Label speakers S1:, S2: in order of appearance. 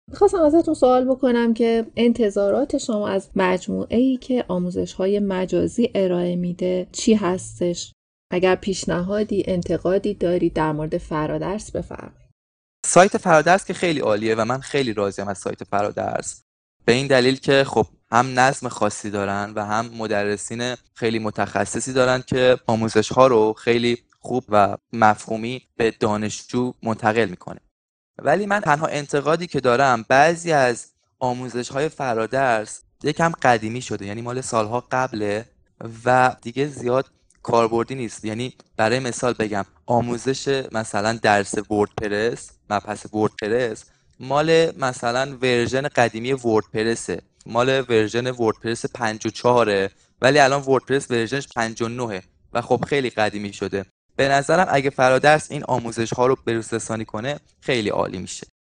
S1: میخواستم ازتون سوال بکنم که انتظارات شما از مجموعه‌ای که آموزش‌های مجازی ارائه میده چی هستش؟ اگر پیشنهادی، انتقادی دارید در مورد فرادرس بفرمایید.
S2: سایت فرادرس که خیلی عالیه و من خیلی راضیم از سایت فرادرس، به این دلیل که خب هم نظم خاصی دارن و هم مدرسین خیلی متخصصی دارن که آموزش ها رو خیلی خوب و مفهومی به دانشجو منتقل میکنه. ولی من تنها انتقادی که دارم، بعضی از آموزش های فرادرس یکم قدیمی شده، یعنی مال سالها قبله و دیگه زیاد کاربردی نیست. یعنی برای مثال بگم، آموزش مثلا درس وردپرس، مبحث وردپرس مال مثلا ورژن قدیمی وردپرسه، مال ورژن وردپرس 54، ولی الان وردپرس ورژنش 59 و خب خیلی قدیمی شده. به نظرم اگه فرادرس این آموزش ها رو بروز رسانی کنه خیلی عالی میشه.